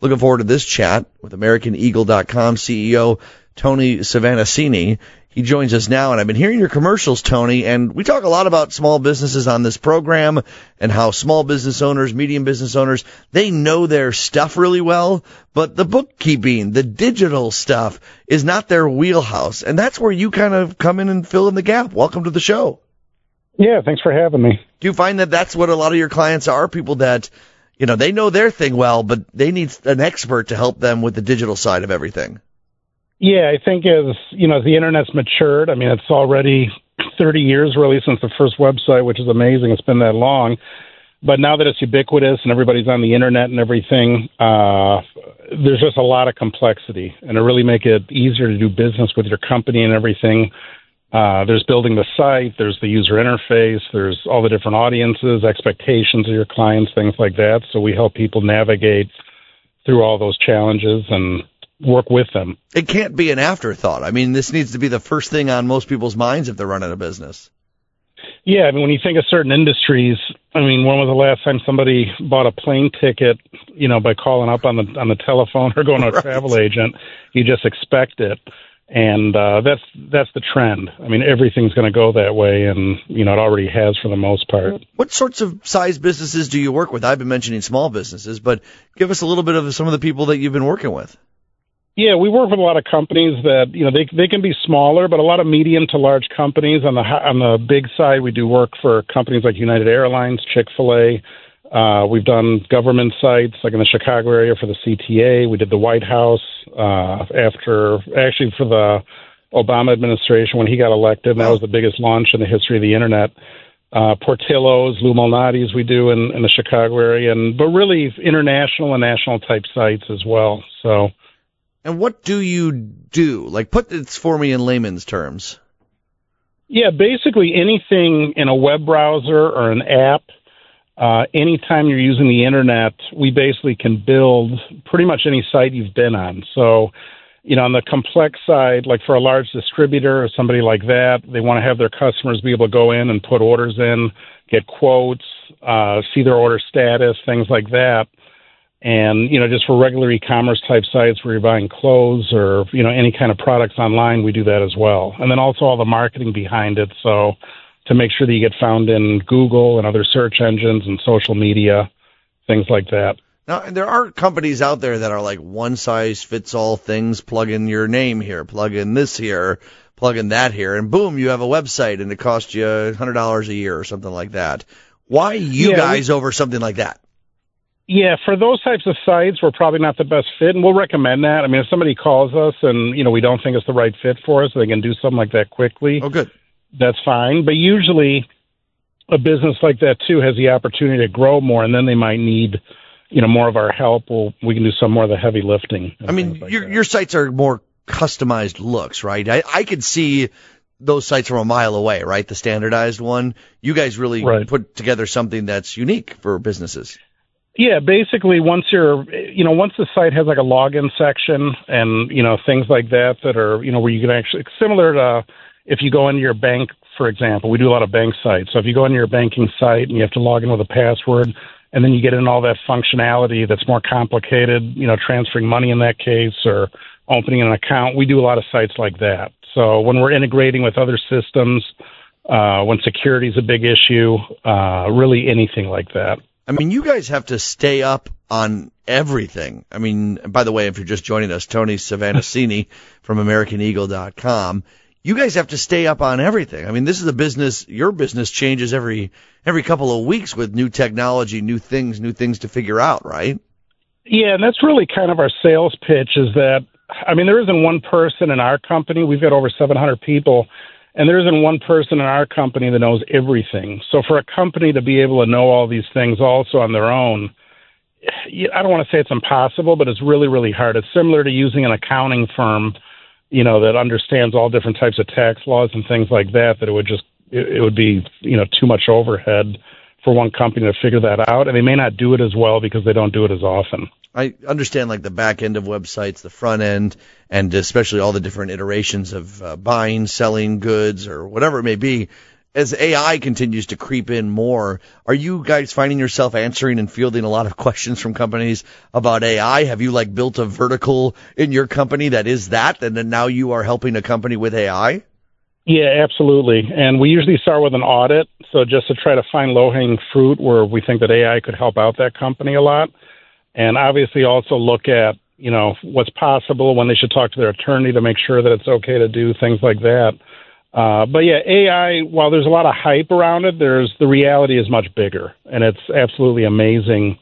Looking forward to this chat with AmericanEagle.com CEO Tony Savanassini. He joins us now, and I've been hearing your commercials, Tony, and we talk a lot about small businesses on this program and how small business owners, medium business owners, they know their stuff really well, but the bookkeeping, the digital stuff is not their wheelhouse, and that's where you kind of come in and fill in the gap. Welcome to the show. Yeah, thanks for having me. Do you find that that's what a lot of your clients are, people that, you know, they know their thing well, but they need an expert to help them with the digital side of everything? Yeah, I think as the internet's matured, I mean, it's already 30 years really since the first website, which is amazing. It's been that long. But now that it's ubiquitous and everybody's on the internet and everything, there's just a lot of complexity, and to really make it easier to do business with your company and everything. There's building the site, there's the user interface, there's all the different audiences, expectations of your clients, things like that. So we help people navigate through all those challenges and work with them. It can't be an afterthought. I mean, this needs to be the first thing on most people's minds if they're running a business. Yeah, I mean, when you think of certain industries, I mean, when was the last time somebody bought a plane ticket, by calling up on the telephone or going to a travel agent? You just expect it. And that's the trend. I mean, everything's going to go that way, and, it already has for the most part. What sorts of size businesses do you work with? I've been mentioning small businesses, but give us a little bit of some of the people that you've been working with. Yeah, we work with a lot of companies that, they can be smaller, but a lot of medium to large companies. On the big side, we do work for companies like United Airlines, Chick-fil-A. We've done government sites, like in the Chicago area for the CTA. We did the White House for the Obama administration when he got elected, and that was the biggest launch in the history of the Internet. Portillo's, Lou Malnati's we do in the Chicago area, but really international and national type sites as well. So. And what do you do? Like, put this for me in layman's terms. Yeah, basically anything in a web browser or an app. Anytime you're using the internet, we basically can build pretty much any site you've been on. So, on the complex side, like for a large distributor or somebody like that, they want to have their customers be able to go in and put orders in, get quotes, see their order status, things like that. And, just for regular e-commerce type sites where you're buying clothes or, any kind of products online, we do that as well. And then also all the marketing behind it. So to make sure that you get found in Google and other search engines and social media, things like that. Now, there are companies out there that are like one-size-fits-all things. Plug in your name here, plug in this here, plug in that here, and boom, you have a website, and it costs you $100 a year or something like that. Why you guys over something like that? Yeah, for those types of sites, we're probably not the best fit, and we'll recommend that. I mean, if somebody calls us and, we don't think it's the right fit for us, they can do something like that quickly. Oh, good. That's fine. But usually a business like that, too, has the opportunity to grow more, and then they might need, more of our help. We can do some more of the heavy lifting. I mean, your sites are more customized looks, right? I could see those sites from a mile away, right? The standardized one. You guys really put together something that's unique for businesses. Yeah, basically once once the site has like a login section and, things like that are, where you can actually, similar to if you go into your bank, for example, we do a lot of bank sites. So if you go into your banking site and you have to log in with a password, and then you get in all that functionality that's more complicated, transferring money in that case or opening an account, we do a lot of sites like that. So when we're integrating with other systems, when security is a big issue, really anything like that. I mean, you guys have to stay up on everything. I mean, by the way, if you're just joining us, Tony Savanassini from AmericanEagle.com, you guys have to stay up on everything. I mean, this is a business, your business changes every couple of weeks with new technology, new things to figure out, right? Yeah, and that's really kind of our sales pitch is that, I mean, there isn't one person in our company. We've got over 700 people. And there isn't one person in our company that knows everything. So for a company to be able to know all these things also on their own, I don't want to say it's impossible, but it's really, really hard. It's similar to using an accounting firm, that understands all different types of tax laws and things like that, that it would be, too much overhead for one company to figure that out. And they may not do it as well because they don't do it as often. I understand like the back end of websites, the front end, and especially all the different iterations of buying, selling goods, or whatever it may be. as AI continues to creep in more, are you guys finding yourself answering and fielding a lot of questions from companies about AI? Have you like built a vertical in your company that is that, and then now you are helping a company with AI? Yeah, absolutely. And we usually start with an audit, so just to try to find low-hanging fruit where we think that AI could help out that company a lot. And obviously also look at, what's possible, when they should talk to their attorney to make sure that it's okay to do things like that. But yeah, AI, while there's a lot of hype around it, the reality is much bigger. And it's absolutely amazing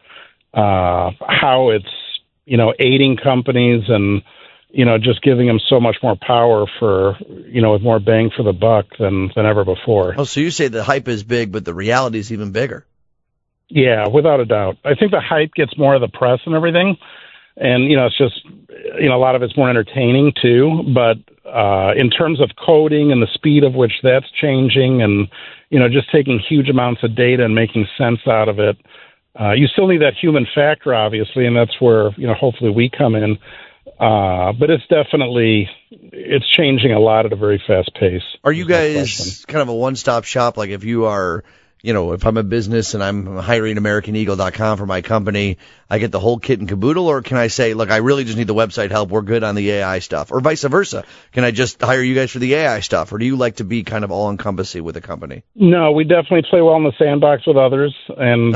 how it's, aiding companies and, just giving them so much more power for, with more bang for the buck than ever before. Oh, so you say the hype is big, but the reality is even bigger. Yeah, without a doubt. I think the hype gets more of the press and everything. And, it's just, a lot of it's more entertaining too. But in terms of coding and the speed of which that's changing and, just taking huge amounts of data and making sense out of it, you still need that human factor, obviously, and that's where, hopefully we come in. But it's changing a lot at a very fast pace. Are you guys kind of a one-stop shop? Like if you are, if I'm a business and I'm hiring AmericanEagle.com for my company, I get the whole kit and caboodle, or can I say, look, I really just need the website help, we're good on the AI stuff, or vice versa? Can I just hire you guys for the AI stuff, or do you like to be kind of all-encompassing with a company? No, we definitely play well in the sandbox with others, and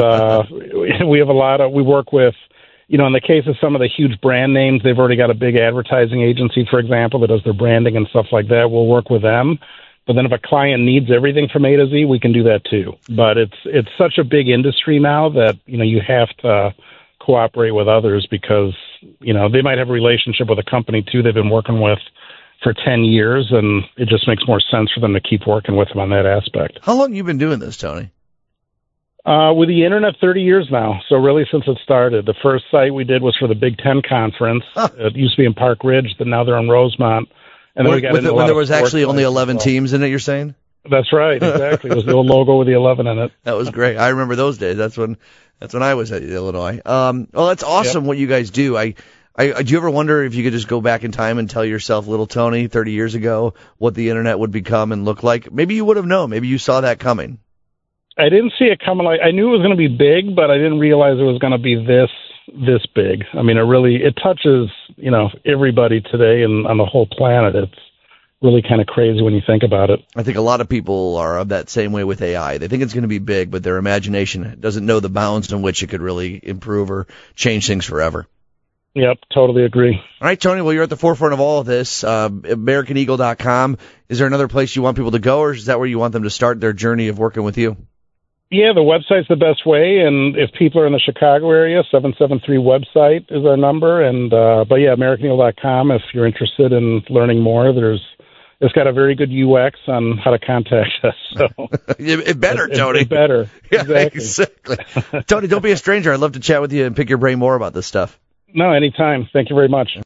we work with, in the case of some of the huge brand names, they've already got a big advertising agency, for example, that does their branding and stuff like that. We'll work with them. But then if a client needs everything from A to Z, we can do that too. But it's such a big industry now that, you have to cooperate with others because, they might have a relationship with a company too they've been working with for 10 years, and it just makes more sense for them to keep working with them on that aspect. How long have you been doing this, Tony? With the internet, 30 years now. So really since it started. The first site we did was for the Big Ten Conference. It used to be in Park Ridge, but now they're in Rosemont. And then when there was actually only 11 teams in it, you're saying? That's right, exactly. It was the old logo with the 11 in it. That was great. I remember those days. That's when I was at Illinois. Well, that's awesome what you guys do. Do you ever wonder if you could just go back in time and tell yourself, little Tony, 30 years ago, what the internet would become and look like? Maybe you would have known. Maybe you saw that coming. I didn't see it coming. I knew it was going to be big, but I didn't realize it was going to be this big. I mean, it touches, everybody today and on the whole planet. It's really kind of crazy when you think about it. I think a lot of people are of that same way with AI. They think it's going to be big, but their imagination doesn't know the bounds in which it could really improve or change things forever. Yep, totally agree. All right, Tony, well, you're at the forefront of all of this. AmericanEagle.com. Is there another place you want people to go, or is that where you want them to start their journey of working with you? Yeah, the website's the best way, and if people are in the Chicago area, 773 website is our number. And but yeah, AmericanEagle.com. If you're interested in learning more, it's got a very good UX on how to contact us. So it better, Tony. It better. Yeah, exactly. Tony, don't be a stranger. I'd love to chat with you and pick your brain more about this stuff. No, anytime. Thank you very much.